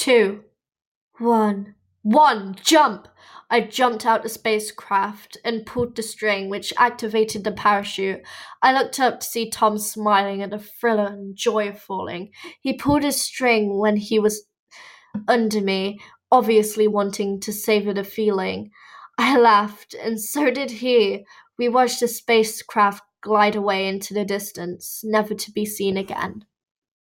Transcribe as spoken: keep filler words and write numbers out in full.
two, one, one, jump! I jumped out the spacecraft and pulled the string, which activated the parachute. I looked up to see Tom smiling at the thrill and joy of falling. He pulled his string when he was under me, obviously wanting to savor the feeling. I laughed, and so did he. We watched the spacecraft glide away into the distance, never to be seen again.